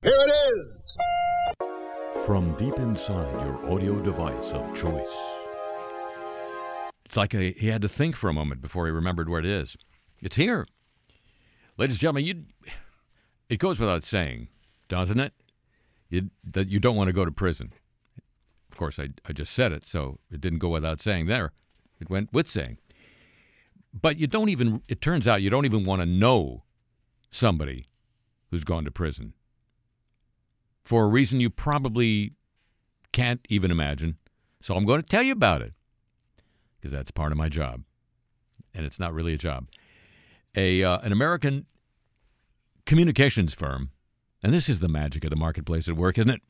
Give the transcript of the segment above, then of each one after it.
Here it is! From deep inside your audio device of choice. It's like he had to think for a moment before he remembered where it is. It's here. Ladies and gentlemen, it goes without saying, doesn't it? That you don't want to go to prison. Of course, I just said it, so it didn't go without saying there. It went with saying. But it turns out you don't even want to know somebody who's gone to prison. For a reason you probably can't even imagine. So I'm going to tell you about it. Because that's part of my job. And it's not really a job. An American communications firm, and this is the magic of the marketplace at work, isn't it?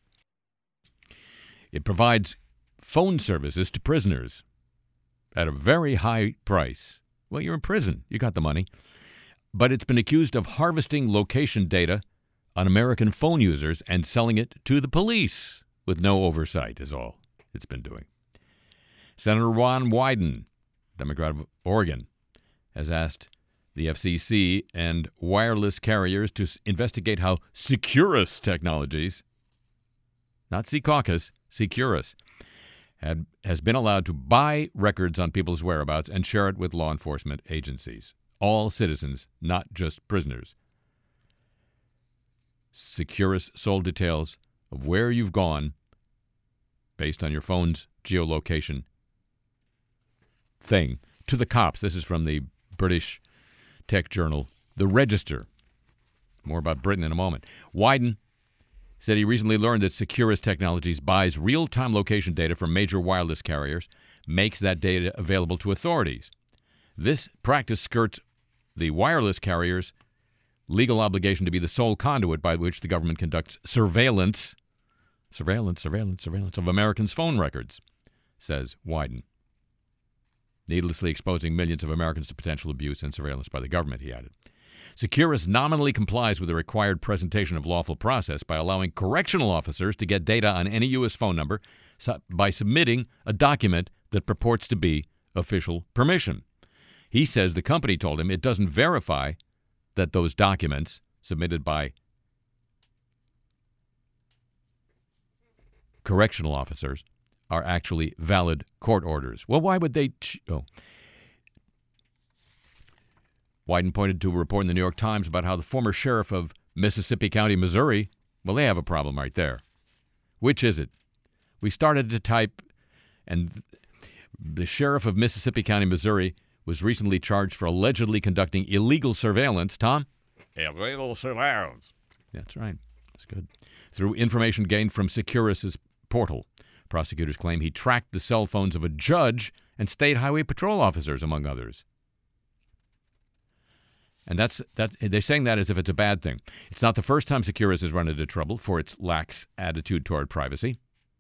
It provides phone services to prisoners at a very high price. Well, you're in prison. You got the money. But it's been accused of harvesting location data on American phone users and selling it to the police with no oversight is all it's been doing. Senator Ron Wyden, Democrat of Oregon, has asked the FCC and wireless carriers to investigate how Securus Technologies, not Secaucus, Securus, has been allowed to buy records on people's whereabouts and share it with law enforcement agencies. All citizens, not just prisoners. Securus sold details of where you've gone based on your phone's geolocation thing to the cops. This is from the British tech journal, The Register. More about Britain in a moment. Wyden said he recently learned that Securus Technologies buys real-time location data from major wireless carriers, makes that data available to authorities. This practice skirts the wireless carriers' legal obligation to be the sole conduit by which the government conducts surveillance of Americans' phone records, says Wyden. Needlessly exposing millions of Americans to potential abuse and surveillance by the government, he added. Securus nominally complies with the required presentation of lawful process by allowing correctional officers to get data on any U.S. phone number by submitting a document that purports to be official permission. He says the company told him it doesn't verify that those documents submitted by correctional officers are actually valid court orders. Well, why would they... Wyden pointed to a report in the New York Times about how the former sheriff of Mississippi County, Missouri, well, they have a problem right there. Which is it? We started to type, and the sheriff of Mississippi County, Missouri, was recently charged for allegedly conducting illegal surveillance. Tom? Illegal surveillance. That's right. That's good. Through information gained from Securus's portal. Prosecutors claim he tracked the cell phones of a judge and state highway patrol officers, among others. And they're saying that as if it's a bad thing. It's not the first time Securus has run into trouble for its lax attitude toward privacy.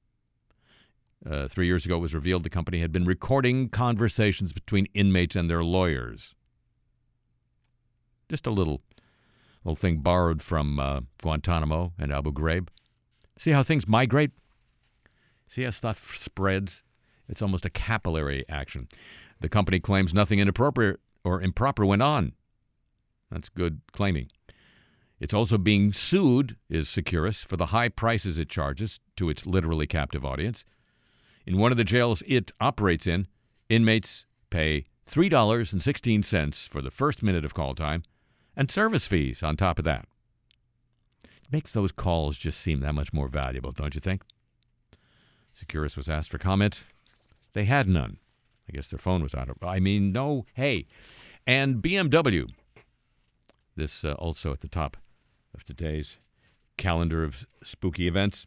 3 years ago, it was revealed the company had been recording conversations between inmates and their lawyers. Just a little thing borrowed from Guantanamo and Abu Ghraib. See how things migrate? See how stuff spreads? It's almost a capillary action. The company claims nothing inappropriate or improper went on. That's good claiming. It's also being sued, is Securus, for the high prices it charges to its literally captive audience. In one of the jails it operates in, inmates pay $3.16 for the first minute of call time and service fees on top of that. It makes those calls just seem that much more valuable, don't you think? Securus was asked for comment. They had none. I guess their phone was out of... no. Hey. And BMW. This also at the top of today's calendar of spooky events.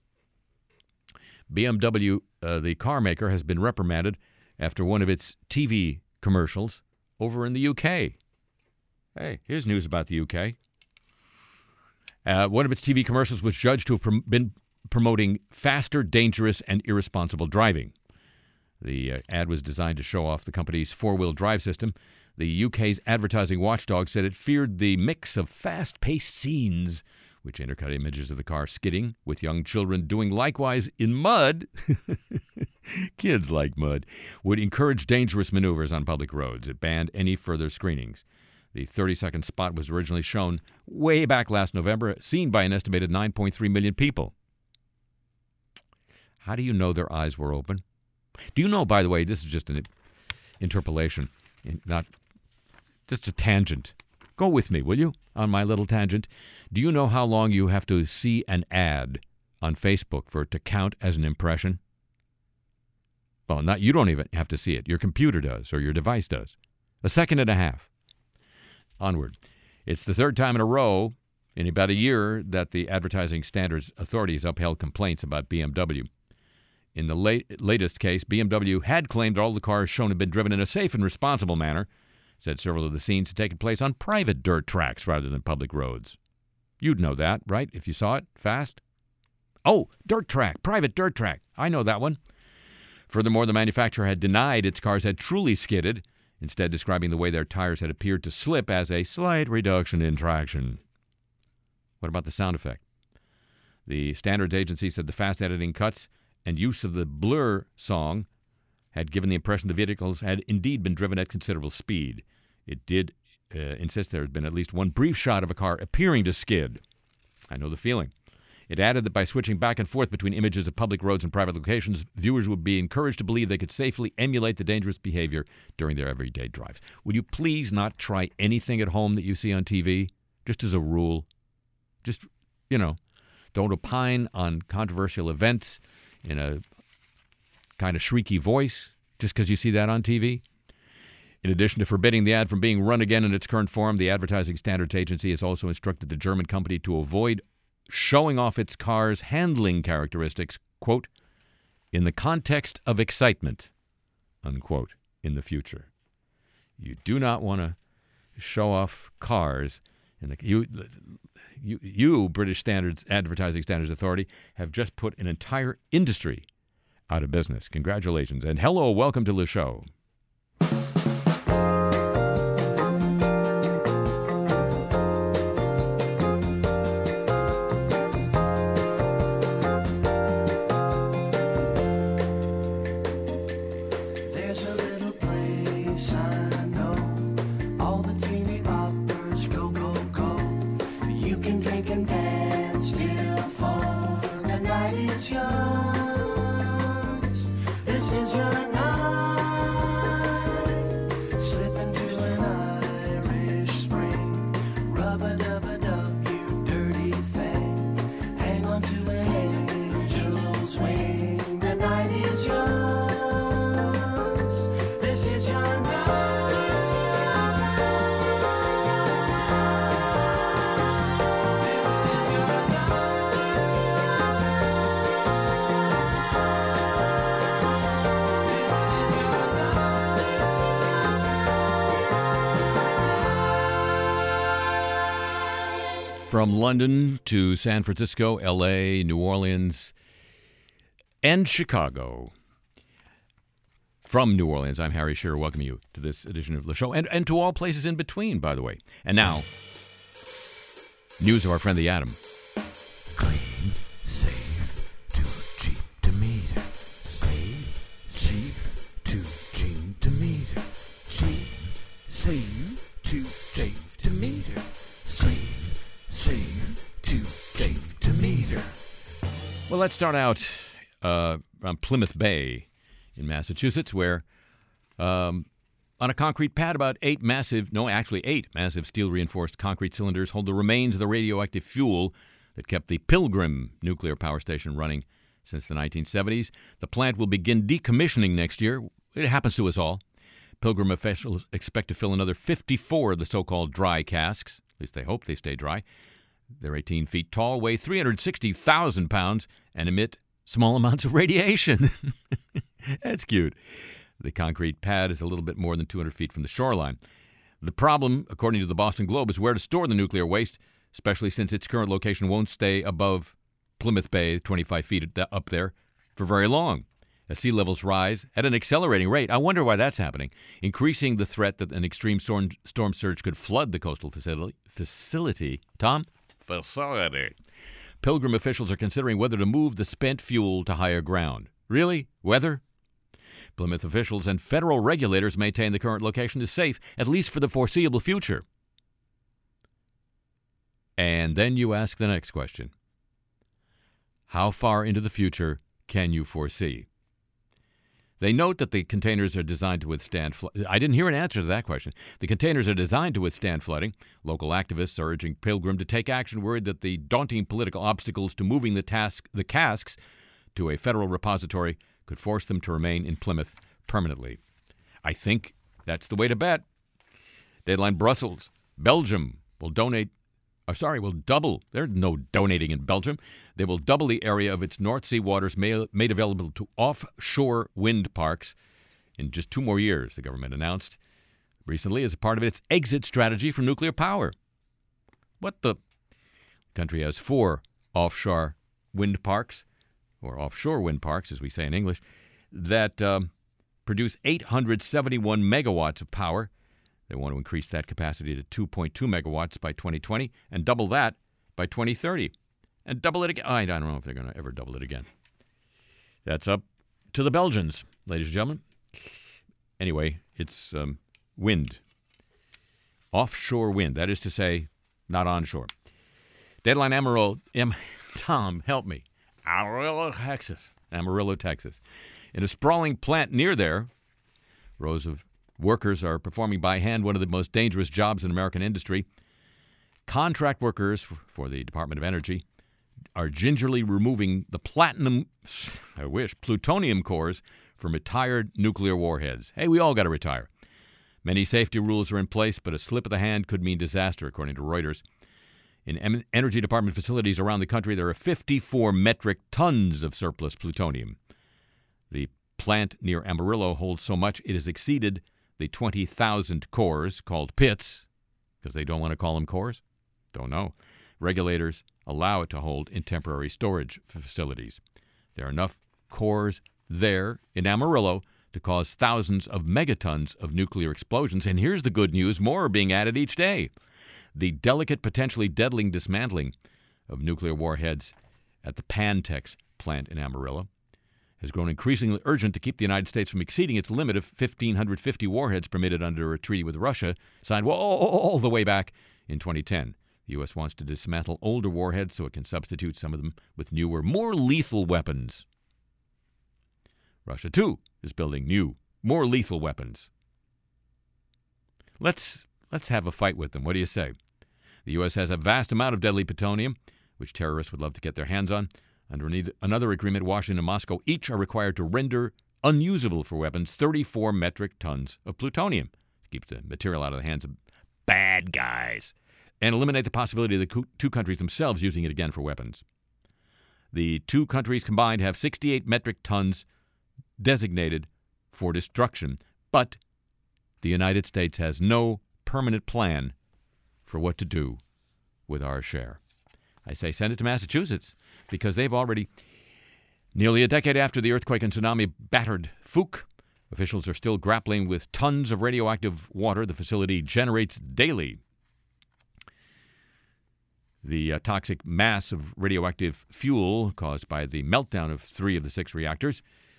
BMW, the car maker, has been reprimanded after one of its TV commercials over in the UK. Hey, here's news about the UK. One of its TV commercials was judged to have been promoting faster, dangerous, and irresponsible driving. The ad was designed to show off the company's four-wheel drive system. The UK's advertising watchdog said it feared the mix of fast-paced scenes, which intercut images of the car skidding, with young children doing likewise in mud. Kids like mud. Would encourage dangerous maneuvers on public roads. It banned any further screenings. The 30-second spot was originally shown way back last November, seen by an estimated 9.3 million people. How do you know their eyes were open? Do you know, by the way, this is just an interpolation, not just a tangent. Go with me, will you, on my little tangent? Do you know how long you have to see an ad on Facebook for it to count as an impression? Well, you don't even have to see it. Your computer does, or your device does. 1.5 seconds. Onward. It's the third time in a row in about a year that the Advertising Standards Authority has upheld complaints about BMW. In the latest case, BMW had claimed all the cars shown had been driven in a safe and responsible manner, said several of the scenes had taken place on private dirt tracks rather than public roads. You'd know that, right, if you saw it fast? Oh, dirt track, private dirt track. I know that one. Furthermore, the manufacturer had denied its cars had truly skidded, instead describing the way their tires had appeared to slip as a slight reduction in traction. What about the sound effect? The standards agency said the fast editing cuts and use of the Blur song had given the impression the vehicles had indeed been driven at considerable speed. It did insist there had been at least one brief shot of a car appearing to skid. I know the feeling. It added that by switching back and forth between images of public roads and private locations, viewers would be encouraged to believe they could safely emulate the dangerous behavior during their everyday drives. Would you please not try anything at home that you see on TV, just as a rule? Just, don't opine on controversial events in a kind of shrieky voice just because you see that on TV. In addition to forbidding the ad from being run again in its current form, the Advertising Standards Agency has also instructed the German company to avoid showing off its car's handling characteristics, quote, in the context of excitement, unquote, in the future. You do not want to show off cars. You, British Advertising Standards Authority, have just put an entire industry out of business. Congratulations. And hello, welcome to the show. From London to San Francisco, L.A., New Orleans, and Chicago. From New Orleans, I'm Harry Shearer, welcoming you to this edition of the show, and to all places in between, by the way. And now, news of our friend the Atom. Clean, safe, too cheap to meter. Safe, cheap, too cheap to meter. Cheap, safe, too safe to meter. Safe, too safe to meter. Well, let's start out on Plymouth Bay in Massachusetts, where on a concrete pad, about 8 massive steel-reinforced concrete cylinders hold the remains of the radioactive fuel that kept the Pilgrim nuclear power station running since the 1970s. The plant will begin decommissioning next year. It happens to us all. Pilgrim officials expect to fill another 54 of the so-called dry casks. At least they hope they stay dry. They're 18 feet tall, weigh 360,000 pounds, and emit small amounts of radiation. That's cute. The concrete pad is a little bit more than 200 feet from the shoreline. The problem, according to the Boston Globe, is where to store the nuclear waste, especially since its current location won't stay above Plymouth Bay, 25 feet up there, for very long. As sea levels rise at an accelerating rate, I wonder why that's happening, increasing the threat that an extreme storm surge could flood the coastal facility. Tom? Facility. Pilgrim officials are considering whether to move the spent fuel to higher ground. Really? Weather? Plymouth officials and federal regulators maintain the current location is safe, at least for the foreseeable future. And then you ask the next question. How far into the future can you foresee? They note that the containers are designed to withstand flooding. I didn't hear an answer to that question. The containers are designed to withstand flooding. Local activists are urging Pilgrim to take action, worried that the daunting political obstacles to moving the casks to a federal repository could force them to remain in Plymouth permanently. I think that's the way to bet. Deadline Brussels. Belgium will double. There's no donating in Belgium. They will double the area of its North Sea waters made available to offshore wind parks in just 2 more years, the government announced recently as a part of its exit strategy from nuclear power. What the country has 4 offshore wind parks, or offshore wind parks, as we say in English, that produce 871 megawatts of power. They want to increase that capacity to 2.2 megawatts by 2020 and double that by 2030. And double it again. I don't know if they're going to ever double it again. That's up to the Belgians, ladies and gentlemen. Anyway, it's wind. Offshore wind. That is to say, not onshore. Deadline Amarillo. Tom, help me. Amarillo, Texas. In a sprawling plant near there, rows of workers are performing by hand one of the most dangerous jobs in American industry. Contract workers for the Department of Energy are gingerly removing the plutonium cores from retired nuclear warheads. Hey, we all got to retire. Many safety rules are in place, but a slip of the hand could mean disaster, according to Reuters. In Energy Department facilities around the country, there are 54 metric tons of surplus plutonium. The plant near Amarillo holds so much it has exceeded the 20,000 cores, called pits, because they don't want to call them cores? Don't know. Regulators allow it to hold in temporary storage facilities. There are enough cores there in Amarillo to cause thousands of megatons of nuclear explosions. And here's the good news. More are being added each day. The delicate, potentially deadly dismantling of nuclear warheads at the Pantex plant in Amarillo has grown increasingly urgent to keep the United States from exceeding its limit of 1,550 warheads permitted under a treaty with Russia, signed all the way back in 2010. The U.S. wants to dismantle older warheads so it can substitute some of them with newer, more lethal weapons. Russia, too, is building new, more lethal weapons. Let's have a fight with them. What do you say? The U.S. has a vast amount of deadly plutonium, which terrorists would love to get their hands on. Under another agreement, Washington and Moscow each are required to render unusable for weapons 34 metric tons of plutonium to keep the material out of the hands of bad guys and eliminate the possibility of the 2 countries themselves using it again for weapons. The 2 countries combined have 68 metric tons designated for destruction, but the United States has no permanent plan for what to do with our share. I say send it to Massachusetts because they've already, nearly a decade after the earthquake and tsunami battered Fuke, officials are still grappling with tons of radioactive water the facility generates daily. The toxic mass of radioactive fuel caused by the meltdown of 3 of the 6 reactors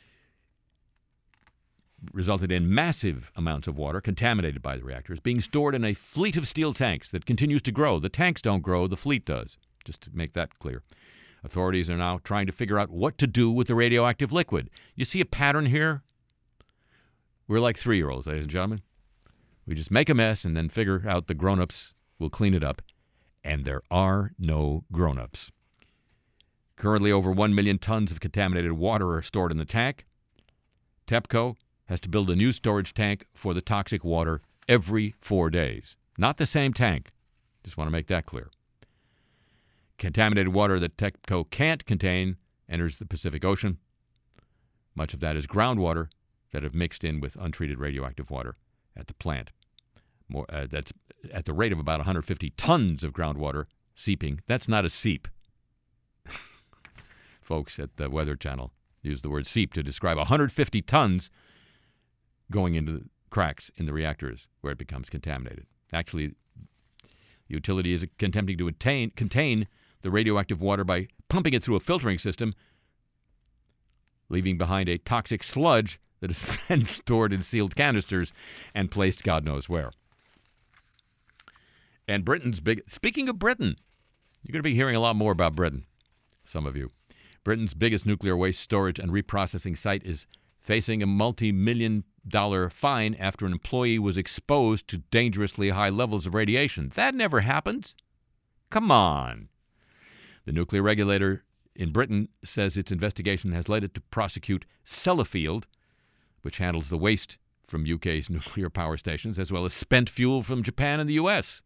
resulted in massive amounts of water contaminated by the reactors being stored in a fleet of steel tanks that continues to grow. The tanks don't grow, the fleet does, just to make that clear. Authorities are now trying to figure out what to do with the radioactive liquid. You see a pattern here? We're like 3-year-olds, ladies and gentlemen. We just make a mess and then figure out the grown-ups will clean it up. And there are no grown-ups. Currently, over 1 million tons of contaminated water are stored in the tank. TEPCO has to build a new storage tank for the toxic water every 4 days. Not the same tank. Just want to make that clear. Contaminated water that TEPCO can't contain enters the Pacific Ocean. Much of that is groundwater that have mixed in with untreated radioactive water at the plant. That's at the rate of about 150 tons of groundwater seeping. That's not a seep. Folks at the Weather Channel use the word seep to describe 150 tons going into the cracks in the reactors where it becomes contaminated. Actually, the utility is attempting to contain the radioactive water by pumping it through a filtering system, leaving behind a toxic sludge that is then stored in sealed canisters and placed God knows where. And Britain's speaking of Britain, You're going to be hearing a lot more about Britain, some of you. Britain's biggest nuclear waste storage and reprocessing site is facing a multi-million-dollar fine after an employee was exposed to dangerously high levels of radiation. That never happens. Come on. The nuclear regulator in Britain says its investigation has led it to prosecute Sellafield, which handles the waste from UK's nuclear power stations, as well as spent fuel from Japan and the US.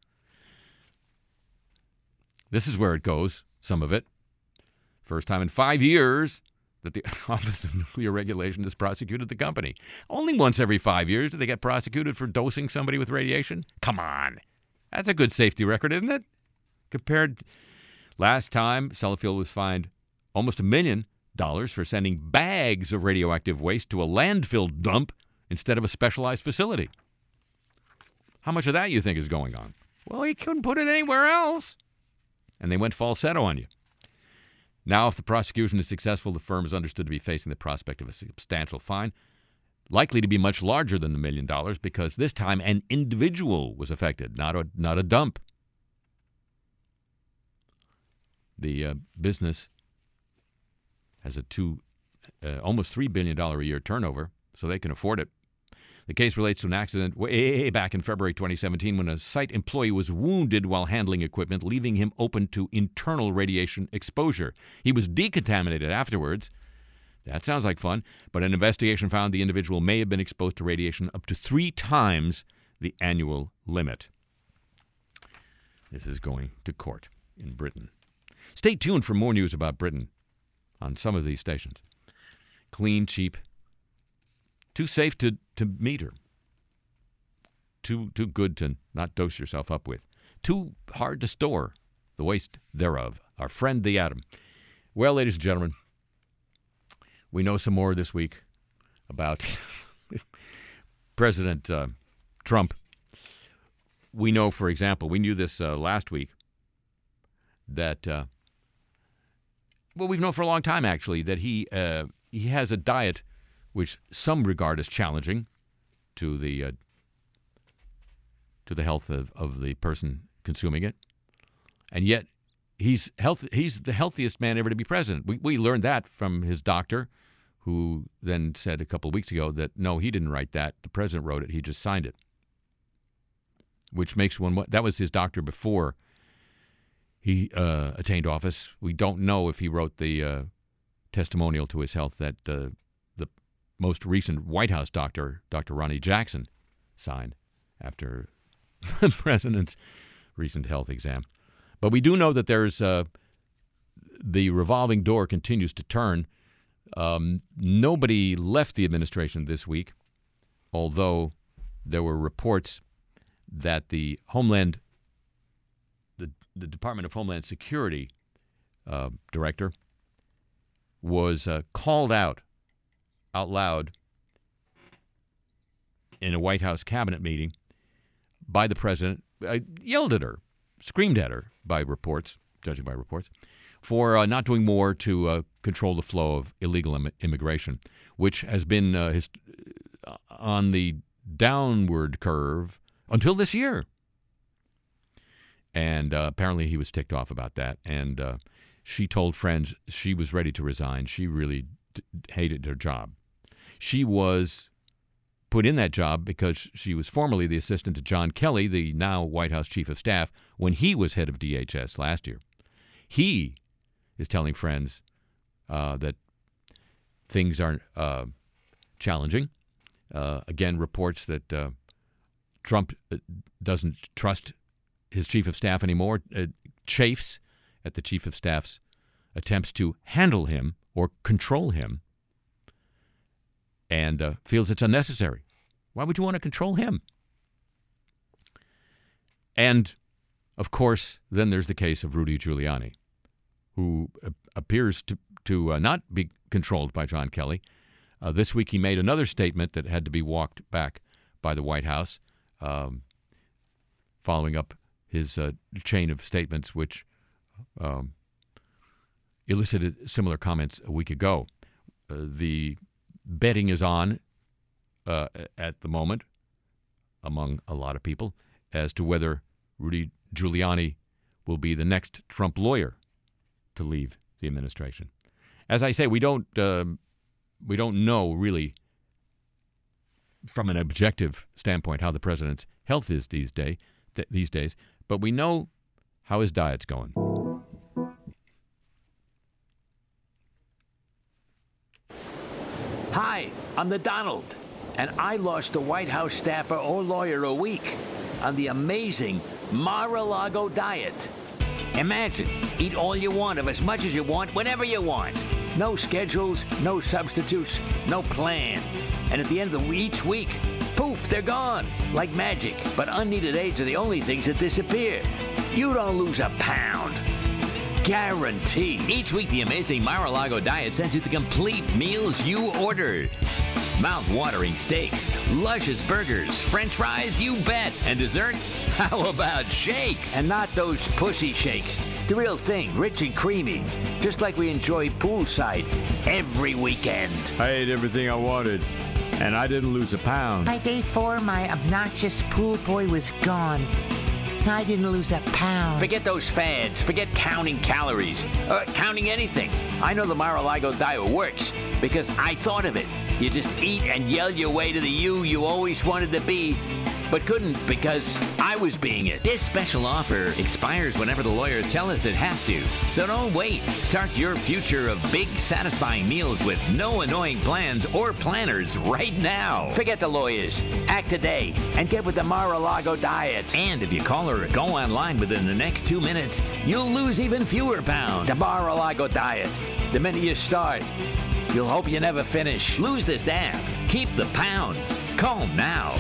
This is where it goes, some of it. First time in 5 years that the Office of Nuclear Regulation has prosecuted the company. Only once every 5 years do they get prosecuted for dosing somebody with radiation. Come on. That's a good safety record, isn't it? Compared, last time, Sellafield was fined almost $1 million for sending bags of radioactive waste to a landfill dump instead of a specialized facility. How much of that you think is going on? Well, he couldn't put it anywhere else. And they went falsetto on you. Now, if the prosecution is successful, the firm is understood to be facing the prospect of a substantial fine, likely to be much larger than the $1 million, because this time an individual was affected, not a dump. The business has a almost $3 billion a year turnover, so they can afford it. The case relates to an accident way back in February 2017 when a site employee was wounded while handling equipment, leaving him open to internal radiation exposure. He was decontaminated afterwards. That sounds like fun, but an investigation found the individual may have been exposed to radiation up to 3 times the annual limit. This is going to court in Britain. Stay tuned for more news about Britain on some of these stations. Clean, cheap, too safe to meter, too good to not dose yourself up with, too hard to store, the waste thereof. Our friend the atom. Well, ladies and gentlemen, we know some more this week about President Trump. We know, for example, we knew this last week, that, we've known for a long time, actually, that he has a diet which some regard as challenging to the health of the person consuming it. And yet, he's the healthiest man ever to be president. We learned that from his doctor, who then said a couple of weeks ago that, no, he didn't write that. The president wrote it. He just signed it. Which makes that was his doctor before he attained office. We don't know if he wrote the testimonial to his health that the most recent White House doctor, Dr. Ronnie Jackson, signed after the president's recent health exam. But we do know that there's the revolving door continues to turn. Nobody left the administration this week, although there were reports that the Department of Homeland Security director was called out loud in a White House cabinet meeting by the president, yelled at her, screamed at her by reports, judging by reports, for not doing more to control the flow of illegal immigration, which has been on the downward curve until this year. And apparently he was ticked off about that. And she told friends she was ready to resign. She really hated her job. She was put in that job because she was formerly the assistant to John Kelly, the now White House chief of staff, when he was head of DHS last year. He is telling friends that things are challenging. Again, reports that Trump doesn't trust his chief of staff anymore, chafes at the chief of staff's attempts to handle him or control him, and feels it's unnecessary. Why would you want to control him? And, of course, then there's the case of Rudy Giuliani, who appears to not be controlled by John Kelly. This week he made another statement that had to be walked back by the White House, following up his chain of statements which elicited similar comments a week ago. The betting is on at the moment among a lot of people as to whether Rudy Giuliani will be the next Trump lawyer to leave the administration. As I say, we don't know really from an objective standpoint how the president's health is these days, but we know how his diet's going. Hi, I'm the Donald, and I lost a White House staffer or lawyer a week on the amazing Mar-a-Lago diet. Imagine, eat all you want of as much as you want, whenever you want. No schedules, no substitutes, no plan. And at the end of each week, poof, they're gone, like magic. But unneeded aids are the only things that disappear. You don't lose a pound. Guaranteed. Each week, the amazing Mar-a-Lago diet sends you the complete meals you ordered. Mouth-watering steaks, luscious burgers, French fries, you bet. And desserts? How about shakes? And not those pussy shakes. The real thing, rich and creamy. Just like we enjoy poolside every weekend. I ate everything I wanted, and I didn't lose a pound. By day 4, my obnoxious pool boy was gone. I didn't lose a pound. Forget those fads. Forget counting calories. Or counting anything. I know the Mar-a-Lago diet works because I thought of it. You just eat and yell your way to the you always wanted to be, but couldn't because I was being it. This special offer expires whenever the lawyers tell us it has to. So don't wait. Start your future of big, satisfying meals with no annoying plans or planners right now. Forget the lawyers. Act today and get with the Mar-a-Lago diet. And if you call or go online within the next 2 minutes, you'll lose even fewer pounds. The Mar-a-Lago diet. The minute you start, you'll hope you never finish. Lose this damn. Keep the pounds. Call now.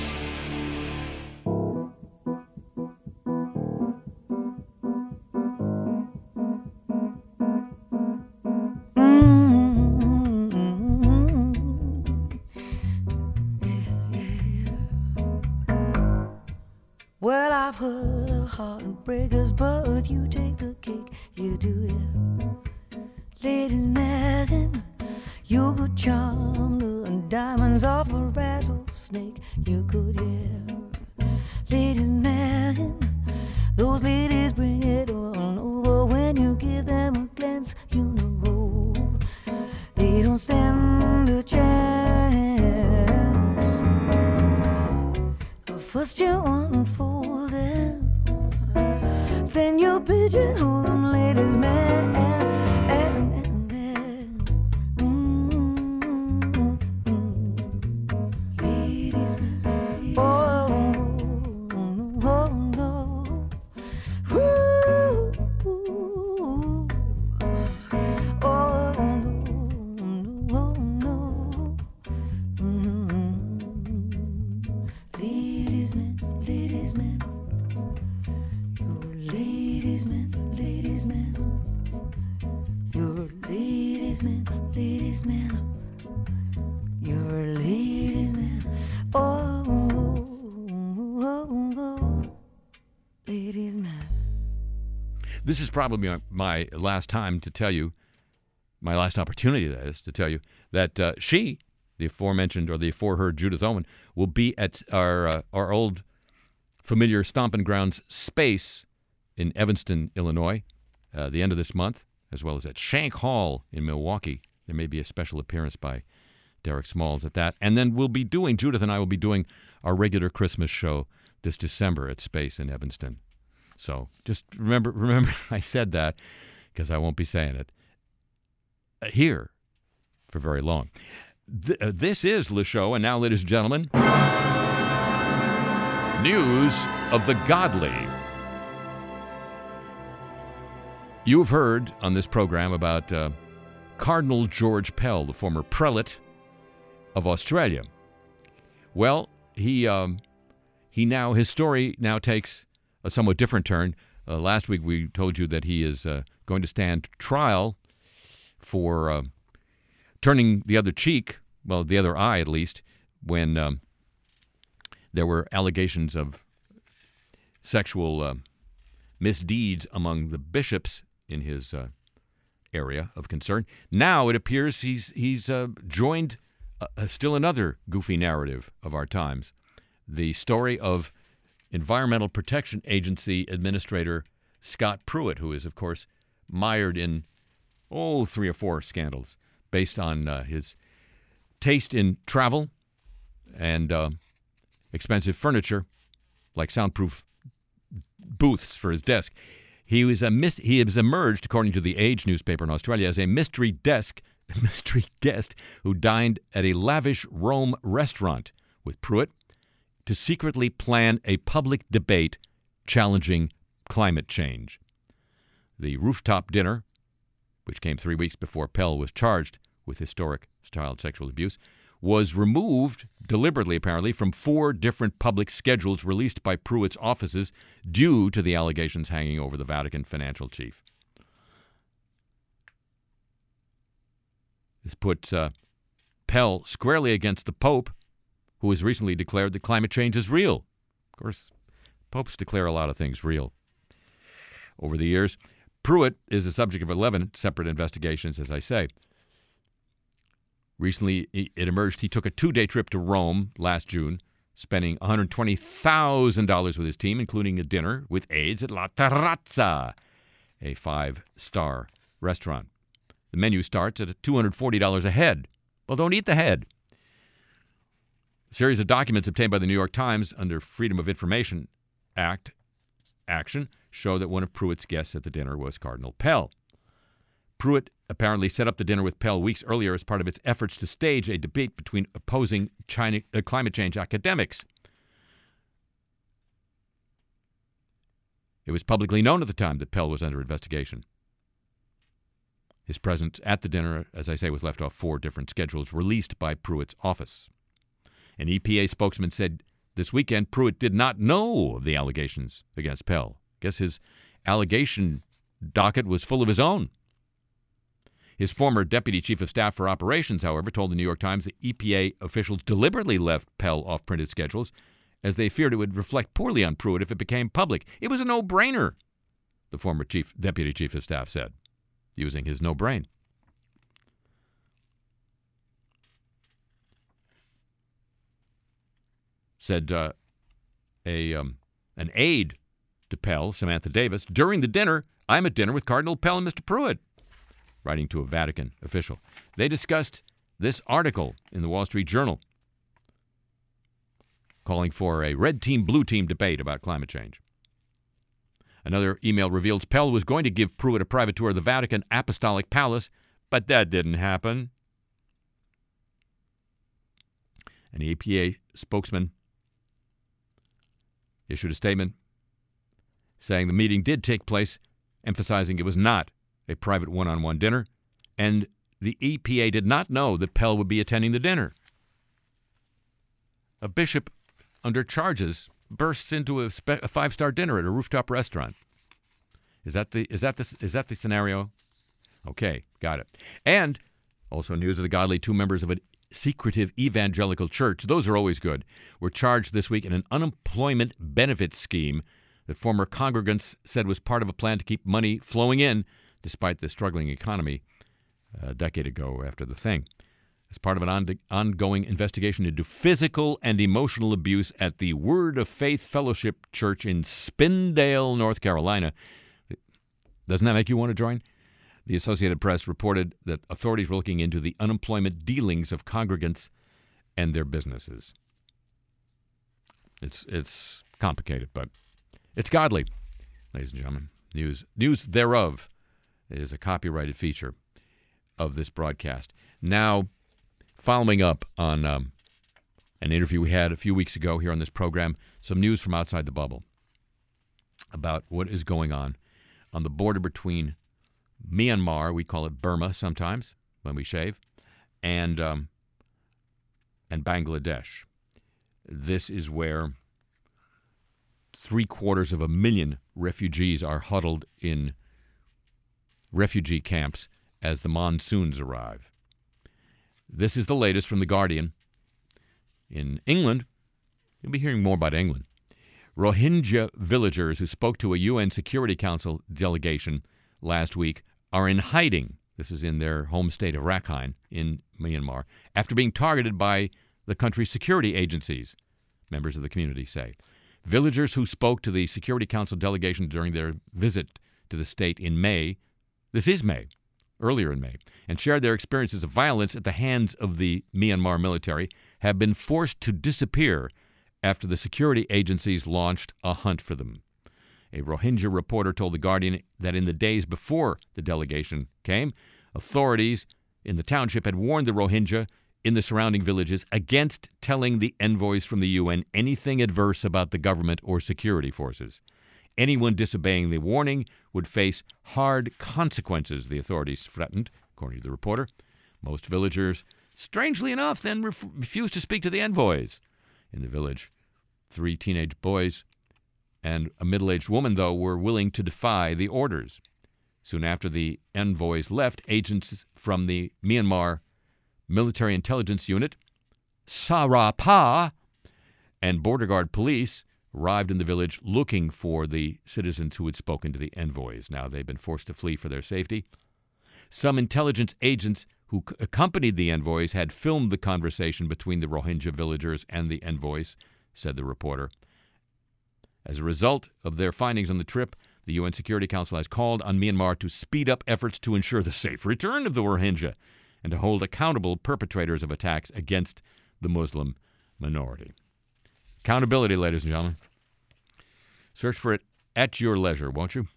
Well, I've heard of heartbreakers, but you take the cake, you do it. Lady Megan, you could charm the diamonds off a rattlesnake, you could, yeah. Lady Megan, those ladies bring it on over. When you give them a glance, you know they don't stand a chance. First you unfold them, then you pigeonhole them, ladies man. Ladies man. Oh, oh no. Ooh, ooh. Oh no, no. Ladies man, ladies man. You're ladies man, ladies man. You're ladies man, ladies man. You're ladies man. Oh, oh, oh, ladies man. This is probably my last time to tell you, my last opportunity, that is, to tell you that she, the aforementioned or the aforeheard Judith Owen, will be at our old familiar stomping grounds Space in Evanston, Illinois, the end of this month, as well as at Shank Hall in Milwaukee. There may be a special appearance by Derek Smalls at that. And then Judith and I will be doing our regular Christmas show this December at Space in Evanston. So just remember I said that because I won't be saying it here for very long. This is Le Show, and now, ladies and gentlemen, news of the godly. You've heard on this program about Cardinal George Pell, the former prelate of Australia. Well, his story now takes a somewhat different turn. Last week we told you that he is going to stand trial for turning the other cheek, well, the other eye at least, when there were allegations of sexual misdeeds among the bishops in his area of concern. Now it appears he's joined still another goofy narrative of our times, the story of Environmental Protection Agency Administrator Scott Pruitt, who is, of course, mired in, 3 or 4 scandals based on his taste in travel and expensive furniture, like soundproof booths for his desk. He has emerged, according to the Age newspaper in Australia, as a mystery guest who dined at a lavish Rome restaurant with Pruitt to secretly plan a public debate challenging climate change. The rooftop dinner, which came 3 weeks before Pell was charged with historic child sexual abuse, was removed deliberately, apparently, from 4 different public schedules released by Pruitt's offices due to the allegations hanging over the Vatican financial chief. This puts Pell squarely against the Pope, who has recently declared that climate change is real. Of course, popes declare a lot of things real over the years. Pruitt is the subject of 11 separate investigations, as I say. Recently, it emerged he took a 2-day trip to Rome last June, spending $120,000 with his team, including a dinner with aides at La Terrazza, a 5-star restaurant. The menu starts at $240 a head. Well, don't eat the head. A series of documents obtained by the New York Times under Freedom of Information Act action show that one of Pruitt's guests at the dinner was Cardinal Pell. Pruitt apparently set up the dinner with Pell weeks earlier as part of its efforts to stage a debate between opposing climate change academics. It was publicly known at the time that Pell was under investigation. His presence at the dinner, as I say, was left off 4 different schedules released by Pruitt's office. An EPA spokesman said this weekend Pruitt did not know of the allegations against Pell. Guess his allegation docket was full of his own. His former deputy chief of staff for operations, however, told the New York Times that EPA officials deliberately left Pell off printed schedules as they feared it would reflect poorly on Pruitt if it became public. It was a no-brainer, the former deputy chief of staff said, using his no-brain. Said an aide to Pell, Samantha Davis, during the dinner, I'm at dinner with Cardinal Pell and Mr. Pruitt, writing to a Vatican official. They discussed this article in the Wall Street Journal, calling for a red team, blue team debate about climate change. Another email reveals Pell was going to give Pruitt a private tour of the Vatican Apostolic Palace, but that didn't happen. An EPA spokesman issued a statement saying the meeting did take place, emphasizing it was not a private one-on-one dinner, and the EPA did not know that Pell would be attending the dinner. A bishop under charges bursts into a 5-star dinner at a rooftop restaurant. Is that the scenario? Okay, got it. And also news of the godly 2 members of a secretive evangelical church, those are always good, were charged this week in an unemployment benefits scheme that former congregants said was part of a plan to keep money flowing in despite the struggling economy a decade ago after the thing. As part of an ongoing investigation into physical and emotional abuse at the Word of Faith Fellowship Church in Spindale, North Carolina. Doesn't that make you want to join? The Associated Press reported that authorities were looking into the unemployment dealings of congregants and their businesses. It's complicated, but it's godly, ladies and gentlemen. News thereof is a copyrighted feature of this broadcast. Now, following up on an interview we had a few weeks ago here on this program, some news from outside the bubble about what is going on the border between Myanmar, we call it Burma sometimes when we shave, and Bangladesh. This is where 750,000 refugees are huddled in refugee camps as the monsoons arrive. This is the latest from The Guardian. In England, you'll be hearing more about England. Rohingya villagers who spoke to a UN Security Council delegation last week are in hiding. This is in their home state of Rakhine in Myanmar, after being targeted by the country's security agencies, members of the community say. Villagers who spoke to the Security Council delegation during their visit to the state in May, this is May, earlier in May, and shared their experiences of violence at the hands of the Myanmar military, have been forced to disappear after the security agencies launched a hunt for them. A Rohingya reporter told The Guardian that in the days before the delegation came, authorities in the township had warned the Rohingya in the surrounding villages against telling the envoys from the UN anything adverse about the government or security forces. Anyone disobeying the warning would face hard consequences, the authorities threatened, according to the reporter. Most villagers, strangely enough, then refused to speak to the envoys. In the village, 3 teenage boys and a middle-aged woman, though, were willing to defy the orders. Soon after the envoys left, agents from the Myanmar Military Intelligence Unit, Sarapa, and Border Guard police arrived in the village looking for the citizens who had spoken to the envoys. Now they've been forced to flee for their safety. Some intelligence agents who accompanied the envoys had filmed the conversation between the Rohingya villagers and the envoys, said the reporter. As a result of their findings on the trip, the UN Security Council has called on Myanmar to speed up efforts to ensure the safe return of the Rohingya and to hold accountable perpetrators of attacks against the Muslim minority. Accountability, ladies and gentlemen. Search for it at your leisure, won't you?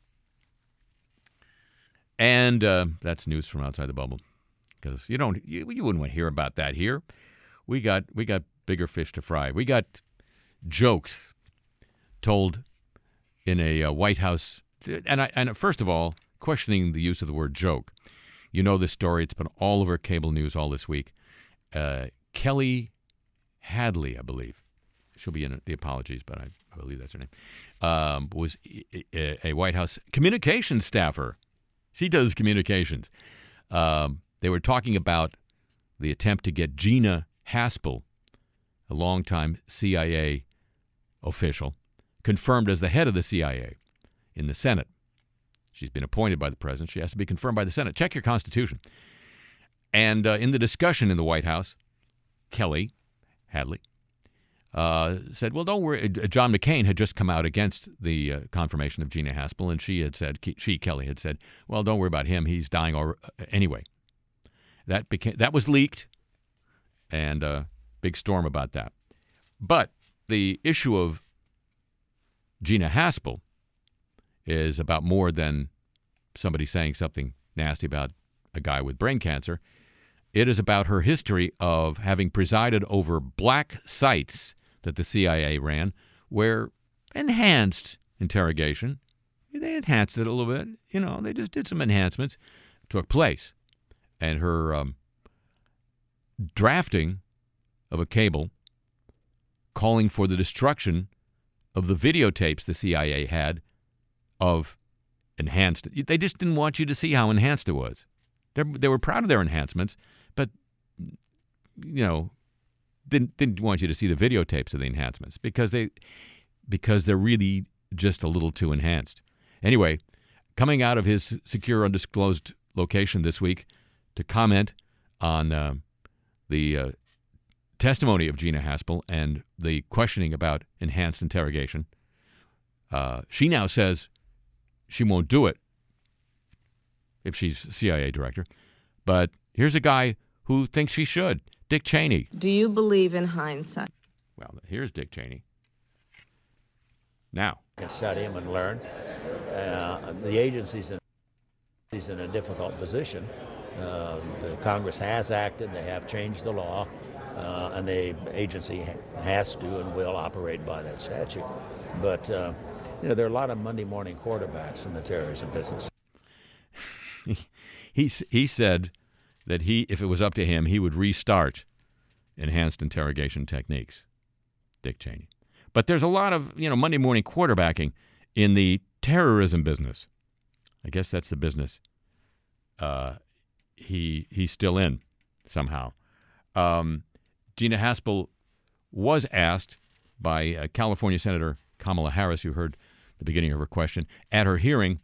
And that's news from outside the bubble, because you wouldn't want to hear about that here. We got bigger fish to fry. We got jokes told in a White House, and first of all, questioning the use of the word joke. You know this story. It's been all over cable news all this week. Kelly Hadley, I believe. She'll be in the apologies, but I believe that's her name, was a White House communications staffer. She does communications. They were talking about the attempt to get Gina Haspel, a longtime CIA official, confirmed as the head of the CIA in the Senate. She's been appointed by the president. She has to be confirmed by the Senate. Check your Constitution. And in the discussion in the White House, Kelly Hadley said, well, don't worry. John McCain had just come out against the confirmation of Gina Haspel, and Kelly had said, well, don't worry about him. He's dying anyway. That was leaked, and a big storm about that. But the issue of Gina Haspel is about more than somebody saying something nasty about a guy with brain cancer. It is about her history of having presided over black sites that the CIA ran where enhanced interrogation, they enhanced it a little bit, they just did some enhancements, took place. And her drafting of a cable calling for the destruction of the videotapes the CIA had of enhanced. They just didn't want you to see how enhanced it was. They were proud of their enhancements, but didn't want you to see the videotapes of the enhancements because they're really just a little too enhanced. Anyway, coming out of his secure undisclosed location this week to comment on the testimony of Gina Haspel and the questioning about enhanced interrogation, she now says she won't do it if she's CIA director. But here's a guy who thinks she should, Dick Cheney. Do you believe in hindsight? Well, here's Dick Cheney. Now. Can study them and learn. The agency's in a difficult position. The Congress has acted. They have changed the law. And the agency has to and will operate by that statute. But, there are a lot of Monday morning quarterbacks in the terrorism business. He said that if it was up to him, he would restart enhanced interrogation techniques, Dick Cheney. But there's a lot of, Monday morning quarterbacking in the terrorism business. I guess that's the business he's still in somehow. Gina Haspel was asked by California Senator Kamala Harris, you heard the beginning of her question, at her hearing,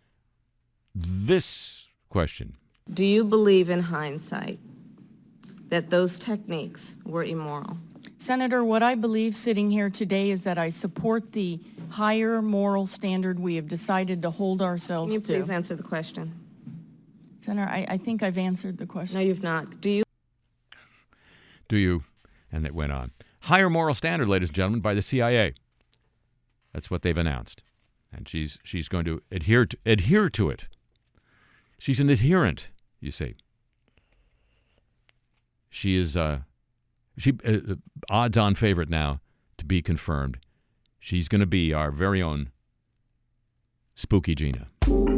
this question. Do you believe in hindsight that those techniques were immoral? Senator, what I believe sitting here today is that I support the higher moral standard we have decided to hold ourselves Can to. you please answer the question? Senator, I think I've answered the question. No, you've not. Do you? Do you? And it went on. Higher moral standard, ladies and gentlemen, by the CIA. That's what they've announced. And she's going to adhere to it. She's an adherent, you see. She is odds-on favorite now to be confirmed. She's going to be our very own Spooky Gina.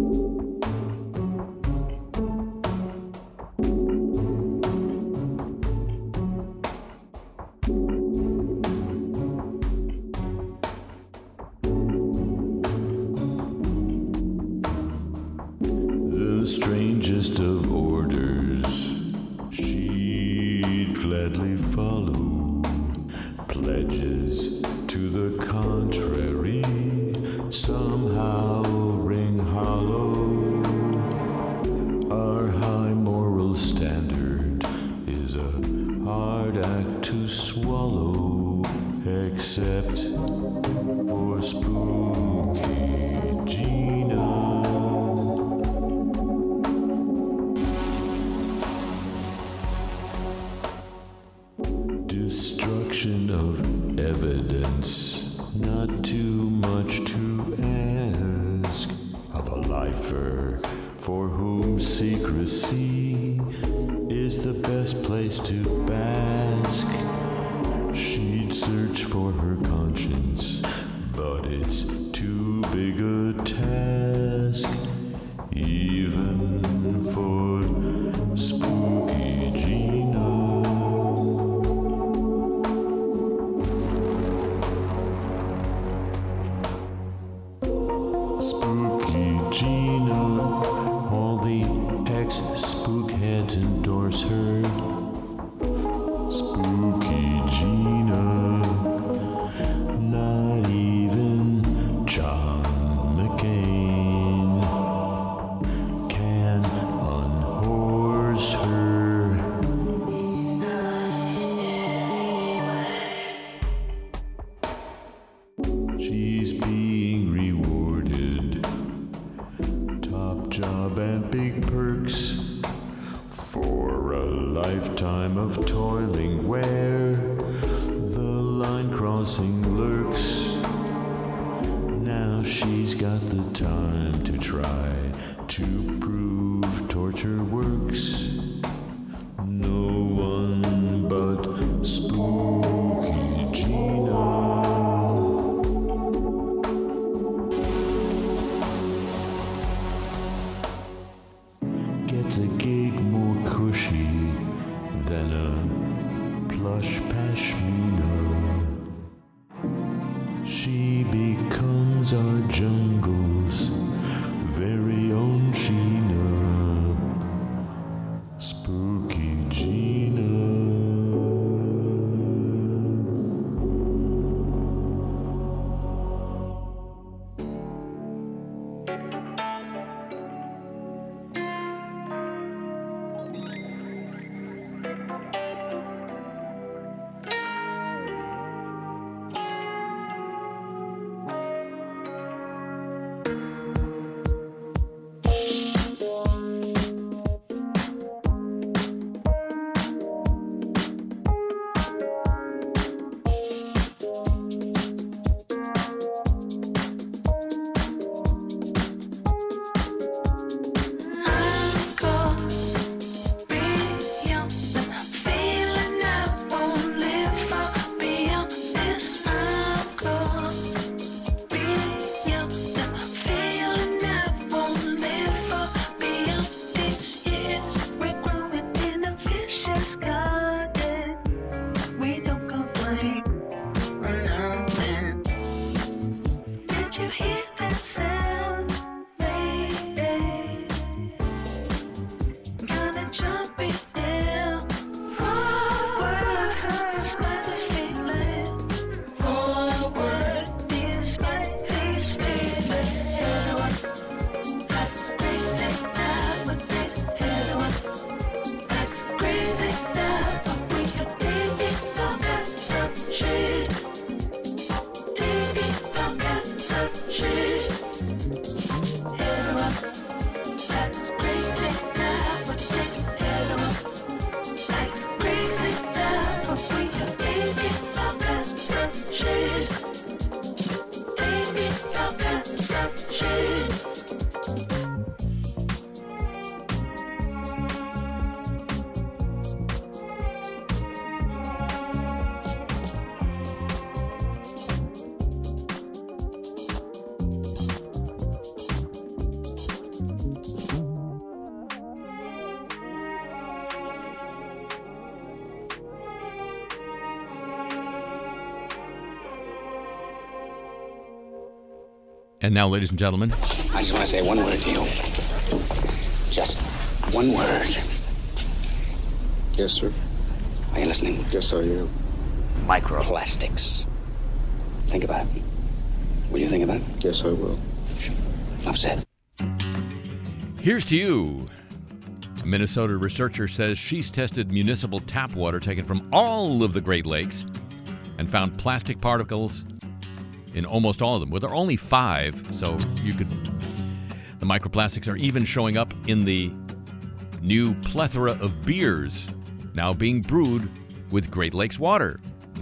The strangest of orders she'd gladly follow. Pledges to the contrary somehow ring hollow. Our high moral standard is a hard act to swallow, except for Spooky Gina. Destruction of evidence, not too much to ask of a lifer for whom secrecy is the best place to bask. She'd search for her conscience, but it's too big a task, even for Spooky Gina. Spooky Gina, all the ex-spookheads endorse her. Spooky Gina, not even John McCain can unhorse her. She's being rewarded, top job and big perks, for a lifetime of toiling where the line crossing lurks. Now she's got the time to try to prove torture works. No one but Spooky Gina gets a gig more cushy than a plush pashmina. She becomes our jungle's very own Gina. Spooky Gina. And now, ladies and gentlemen, I just want to say one word to you. Just one word. Yes, sir. Are you listening? Yes, I am. Microplastics. Think about it. Will you think about it? Yes, I will. Enough said. here's to you. A Minnesota researcher says she's tested municipal tap water taken from all of the Great Lakes and found plastic particles in almost all of them. Well, there are only 5, so you could... The microplastics are even showing up in the new plethora of beers now being brewed with Great Lakes water.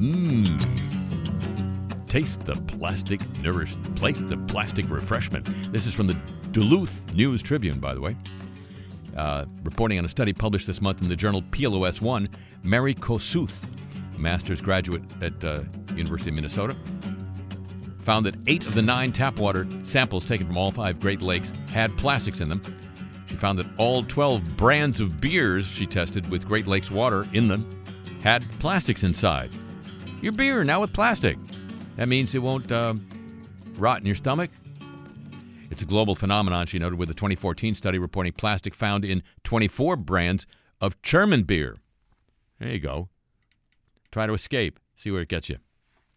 Taste the plastic refreshment. This is from the Duluth News-Tribune, by the way. Reporting on a study published this month in the journal PLOS One, Mary Kossuth, a master's graduate at University of Minnesota, found that 8 of the 9 tap water samples taken from all 5 Great Lakes had plastics in them. She found that all 12 brands of beers she tested with Great Lakes water in them had plastics inside. Your beer now with plastic. That means it won't rot in your stomach. It's a global phenomenon, she noted, with a 2014 study reporting plastic found in 24 brands of German beer. There you go. Try to escape. See where it gets you.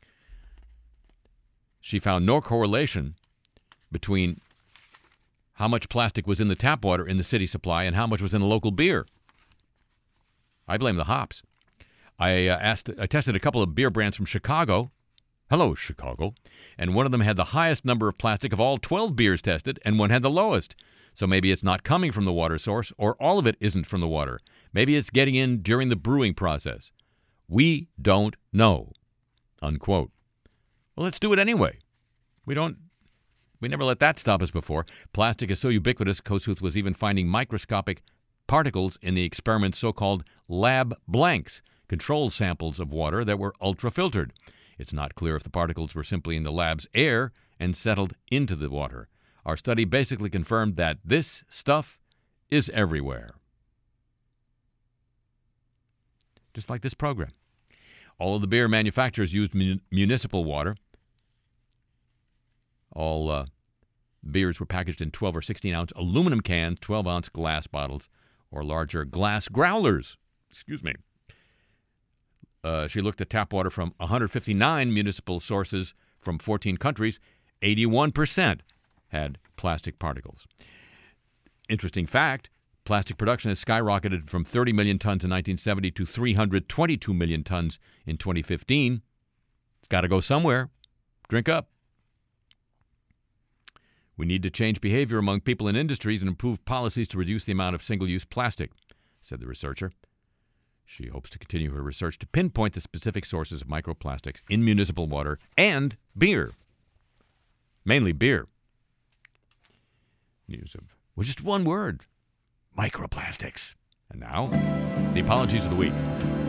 She found no correlation between how much plastic was in the tap water in the city supply and how much was in the local beer. I blame the hops. I tested a couple of beer brands from Chicago. Hello, Chicago. And one of them had the highest number of plastic of all 12 beers tested, and one had the lowest. So maybe it's not coming from the water source, or all of it isn't from the water. Maybe it's getting in during the brewing process. We don't know. Unquote. Well, let's do it anyway. We never let that stop us before. Plastic is so ubiquitous, Kossuth was even finding microscopic particles in the experiment's so-called lab blanks, control samples of water that were ultra-filtered. It's not clear if the particles were simply in the lab's air and settled into the water. Our study basically confirmed that this stuff is everywhere. Just like this program. All of the beer manufacturers used municipal water. All beers were packaged in 12 or 16-ounce aluminum cans, 12-ounce glass bottles, or larger glass growlers. Excuse me. She looked at tap water from 159 municipal sources from 14 countries. 81% had plastic particles. Interesting fact, plastic production has skyrocketed from 30 million tons in 1970 to 322 million tons in 2015. It's got to go somewhere. Drink up. We need to change behavior among people in industries and improve policies to reduce the amount of single-use plastic, said the researcher. She hopes to continue her research to pinpoint the specific sources of microplastics in municipal water and beer. Mainly beer. News of, well, just one word, microplastics. And now, the apologies of the week.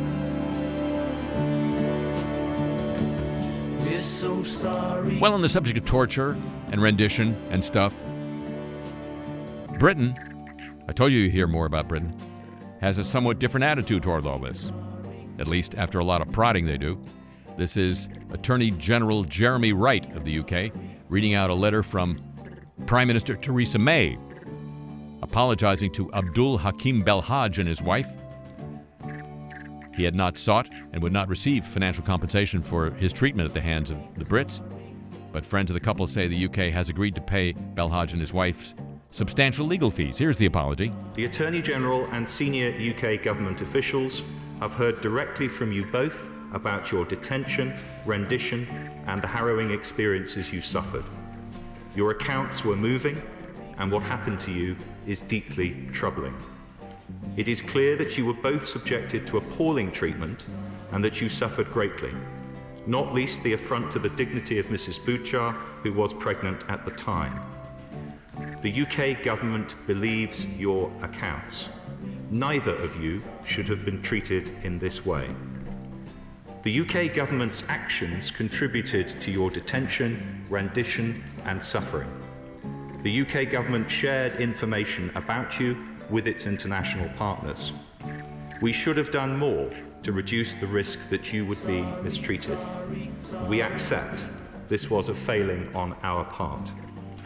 We're so sorry. Well, on the subject of torture and rendition and stuff, Britain, I told you you'd hear more about Britain, has a somewhat different attitude toward all this, at least after a lot of prodding they do. This is Attorney General Jeremy Wright of the UK reading out a letter from Prime Minister Theresa May apologizing to Abdul Hakim Belhaj and his wife. He had not sought and would not receive financial compensation for his treatment at the hands of the Brits, but friends of the couple say the UK has agreed to pay Belhaj and his wife's substantial legal fees. Here's the apology. The Attorney General and senior UK government officials have heard directly from you both about your detention, rendition, and the harrowing experiences you suffered. Your accounts were moving, and what happened to you is deeply troubling. It is clear that you were both subjected to appalling treatment and that you suffered greatly, not least the affront to the dignity of Mrs. Butchar, who was pregnant at the time. The UK government believes your accounts. Neither of you should have been treated in this way. The UK government's actions contributed to your detention, rendition, and suffering. The UK government shared information about you with its international partners. We should have done more to reduce the risk that you would be mistreated. We accept this was a failing on our part.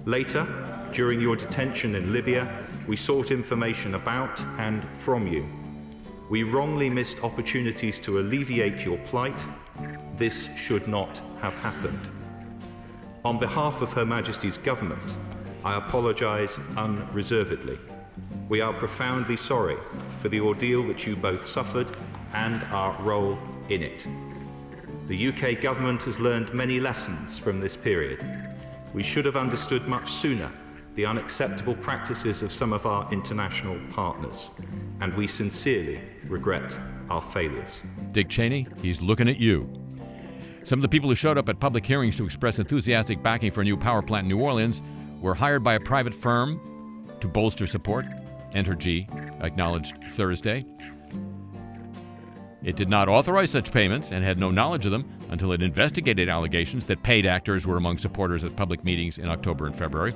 Later, during your detention in Libya, we sought information about and from you. We wrongly missed opportunities to alleviate your plight. This should not have happened. On behalf of Her Majesty's government, I apologise unreservedly. We are profoundly sorry for the ordeal that you both suffered and our role in it. The UK government has learned many lessons from this period. We should have understood much sooner the unacceptable practices of some of our international partners, and we sincerely regret our failures. Dick Cheney, he's looking at you. Some of the people who showed up at public hearings to express enthusiastic backing for a new power plant in New Orleans were hired by a private firm to bolster support, Entergy acknowledged Thursday. It did not authorize such payments and had no knowledge of them until it investigated allegations that paid actors were among supporters at public meetings in October and February.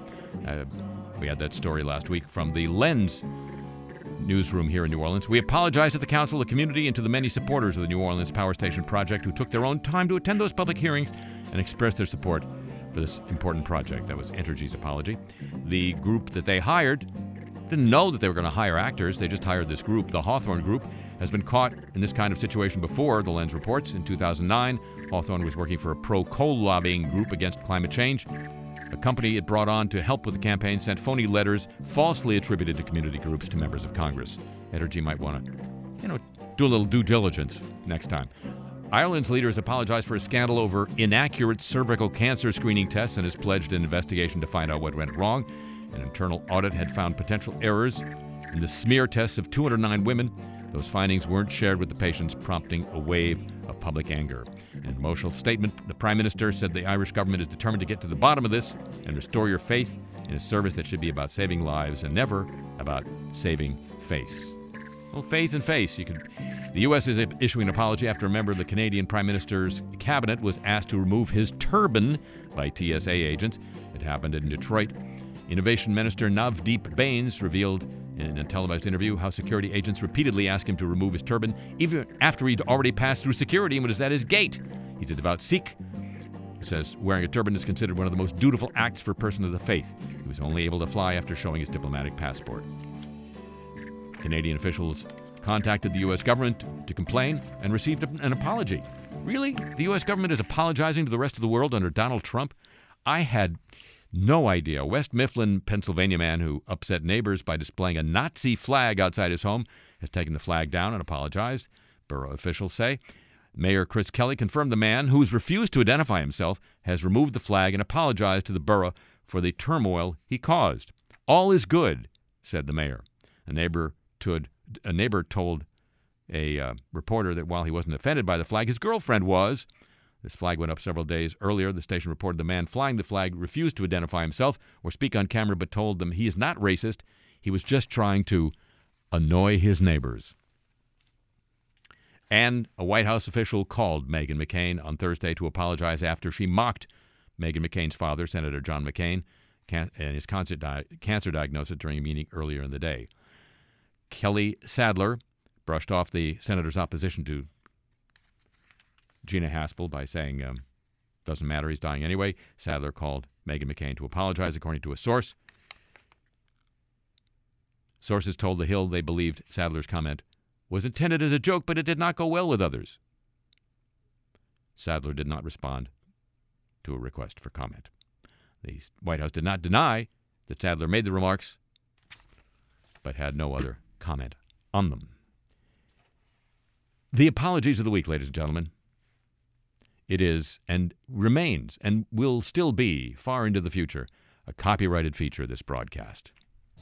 We had that story last week from the Lens newsroom here in New Orleans. We apologize to the council, the community, and to the many supporters of the New Orleans Power Station project who took their own time to attend those public hearings and express their support for this important project. That was Entergy's apology. The group that they hired didn't know that they were going to hire actors. They just hired this group. The Hawthorne Group has been caught in this kind of situation before, the Lens reports. In 2009, Hawthorne was working for a pro-coal lobbying group against climate change. A company it brought on to help with the campaign sent phony letters falsely attributed to community groups to members of Congress. Entergy might want to, do a little due diligence next time. Ireland's leader has apologized for a scandal over inaccurate cervical cancer screening tests and has pledged an investigation to find out what went wrong. An internal audit had found potential errors in the smear tests of 209 women. Those findings weren't shared with the patients, prompting a wave of public anger. In an emotional statement, the Prime Minister said the Irish government is determined to get to the bottom of this and restore your faith in a service that should be about saving lives and never about saving face. Well, faith and face. The U.S. is issuing an apology after a member of the Canadian Prime Minister's cabinet was asked to remove his turban by TSA agents. It happened in Detroit. Innovation Minister Navdeep Bains revealed in a televised interview how security agents repeatedly asked him to remove his turban, even after he'd already passed through security and was at his gate. He's a devout Sikh. He says wearing a turban is considered one of the most dutiful acts for a person of the faith. He was only able to fly after showing his diplomatic passport. Canadian officials contacted the U.S. government to complain and received an apology. Really? The U.S. government is apologizing to the rest of the world under Donald Trump? I had no idea. West Mifflin, Pennsylvania man who upset neighbors by displaying a Nazi flag outside his home has taken the flag down and apologized, borough officials say. Mayor Chris Kelly confirmed the man, who has refused to identify himself, has removed the flag and apologized to the borough for the turmoil he caused. All is good, said the mayor. A neighbor told a reporter that while he wasn't offended by the flag, his girlfriend was. This flag went up several days earlier. The station reported the man flying the flag refused to identify himself or speak on camera, but told them he is not racist. He was just trying to annoy his neighbors. And a White House official called Meghan McCain on Thursday to apologize after she mocked Meghan McCain's father, Senator John McCain, and his cancer diagnosis during a meeting earlier in the day. Kelly Sadler brushed off the senator's opposition to Gina Haspel by saying, doesn't matter, he's dying anyway. Sadler called Meghan McCain to apologize, according to a source. Sources told The Hill they believed Sadler's comment was intended as a joke, but it did not go well with others. Sadler did not respond to a request for comment. The White House did not deny that Sadler made the remarks, but had no other comment on them. The apologies of the week, ladies and gentlemen. It is and remains and will still be, far into the future, a copyrighted feature of this broadcast.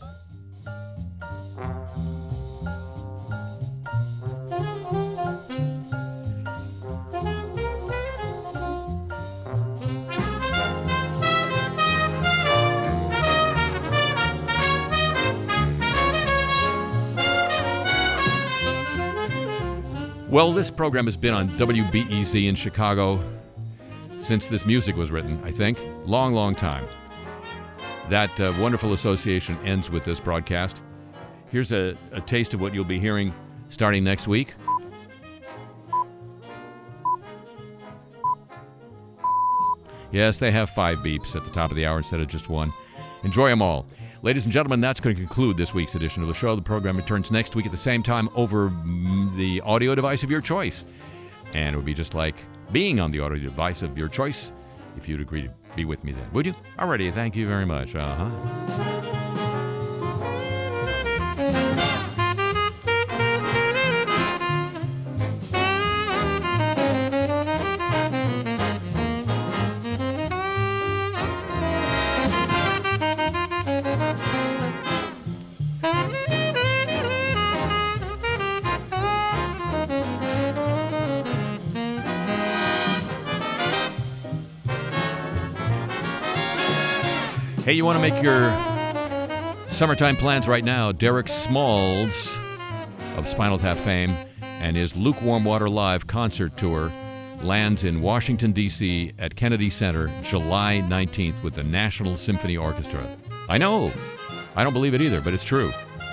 Well, this program has been on WBEZ in Chicago since this music was written, I think. Long, long time. That wonderful association ends with this broadcast. Here's a taste of what you'll be hearing starting next week. Yes, they have 5 beeps at the top of the hour instead of just 1. Enjoy them all. Ladies and gentlemen, that's going to conclude this week's edition of the show. The program returns next week at the same time over the audio device of your choice. And it would be just like being on the audio device of your choice if you'd agree to be with me then. Would you? Alrighty, thank you very much. Hey, you want to make your summertime plans right now? Derek Smalls of Spinal Tap fame and his Lukewarm Water Live concert tour lands in Washington, D.C. at Kennedy Center July 19th with the National Symphony Orchestra. I know. I don't believe it either, but it's true.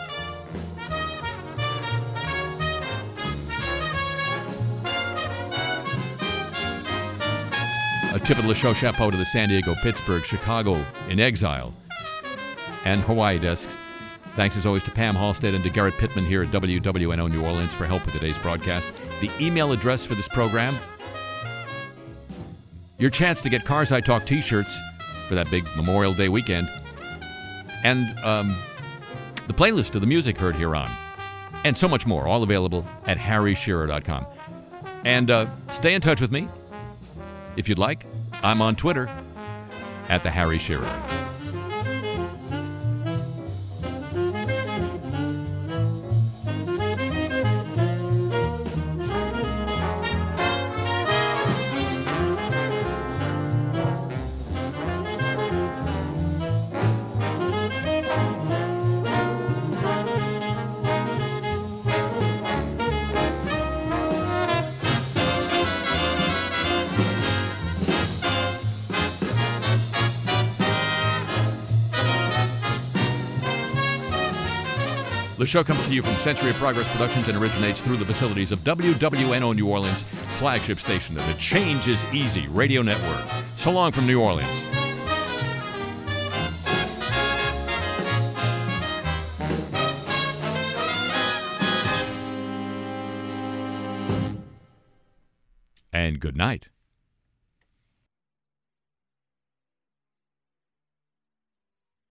A tip of the show chapeau to the San Diego, Pittsburgh, Chicago, In Exile, and Hawaii desks. Thanks as always to Pam Halstead and to Garrett Pittman here at WWNO New Orleans for help with today's broadcast. The email address for this program, your chance to get Cars I Talk t-shirts for that big Memorial Day weekend, and the playlist of the music heard here on, and so much more, all available at harryshearer.com. And stay in touch with me. If you'd like, I'm on Twitter at the Harry Shearer. The show comes to you from Century of Progress Productions and originates through the facilities of WWNO New Orleans, flagship station of the Change is Easy radio network. So long from New Orleans. And good night.